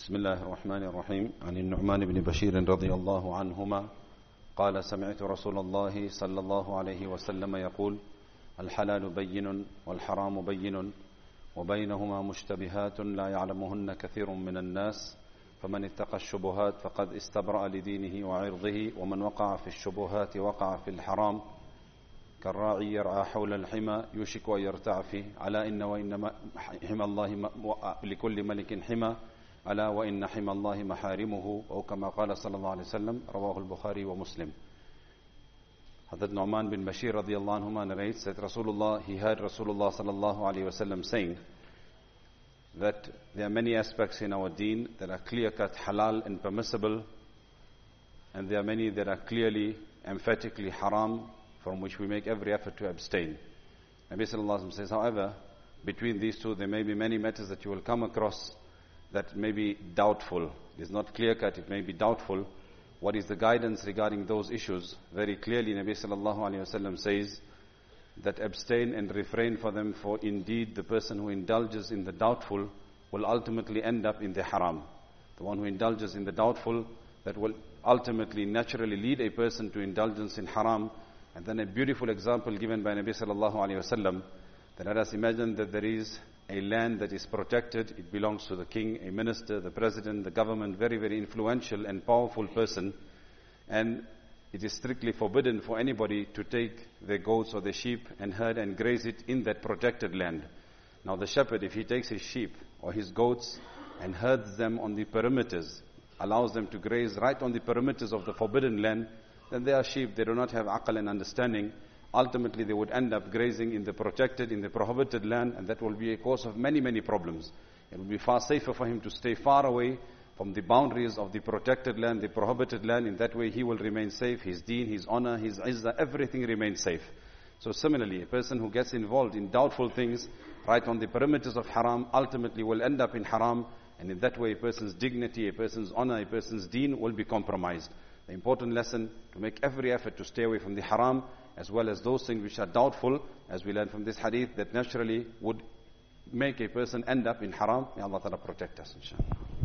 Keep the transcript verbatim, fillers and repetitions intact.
بسم الله الرحمن الرحيم. عن النعمان بن بشير رضي الله عنهما قال: سمعت رسول الله صلى الله عليه وسلم يقول: الحلال بين والحرام بين وبينهما مشتبهات لا يعلمهن كثير من الناس فمن اتقى الشبهات فقد استبرأ لدينه وعرضه ومن وقع في الشبهات وقع في الحرام كالراعي يرعى حول الحمى يوشك أن يرتع فيه ألا إن وإن حمى الله لكل ملك حمى ألا وإن حمى الله محارمه أو كما قال صلى الله عليه وسلم. رواه البخاري ومسلم. Hazrat Nu'man bin Bashir radiallahu anhuma narrates that Rasulullah, he heard Rasulullah sallallahu alayhi wa sallam saying that there are many aspects in our deen that are clear-cut halal and permissible, and there are many that are clearly, emphatically haram, from which we make every effort to abstain. Nabi sallallahu alayhi wa sallam says, however, between these two there may be many matters that you will come across that may be doubtful. It is not clear-cut, it may be doubtful. What is the guidance regarding those issues? Very clearly Nabi sallallahu alayhi wa sallam says that abstain and refrain for them, for indeed the person who indulges in the doubtful will ultimately end up in the haram. The one who indulges in the doubtful, that will ultimately naturally lead a person to indulgence in haram. And then a beautiful example given by Nabi sallallahu alayhi wa sallam, that let us imagine that there is a land that is protected, it belongs to the king, a minister, the president, the government, very, very influential and powerful person, and it is strictly forbidden for anybody to take their goats or their sheep and herd and graze it in that protected land. Now the shepherd, if he takes his sheep or his goats and herds them on the perimeters, allows them to graze right on the perimeters of the forbidden land, then they are sheep, they do not have aql and understanding. Ultimately they would end up grazing in the protected, in the prohibited land, and that will be a cause of many, many problems. It will be far safer for him to stay far away from the boundaries of the protected land, the prohibited land. In that way he will remain safe, his deen, his honor, his izzah, everything remains safe. So similarly, a person who gets involved in doubtful things right on the perimeters of haram ultimately will end up in haram, and in that way a person's dignity, a person's honor, a person's deen will be compromised. The important lesson, to make every effort to stay away from the haram, as well as those things which are doubtful, as we learn from this hadith, that naturally would make a person end up in haram. May Allah Ta'ala protect us, inshallah.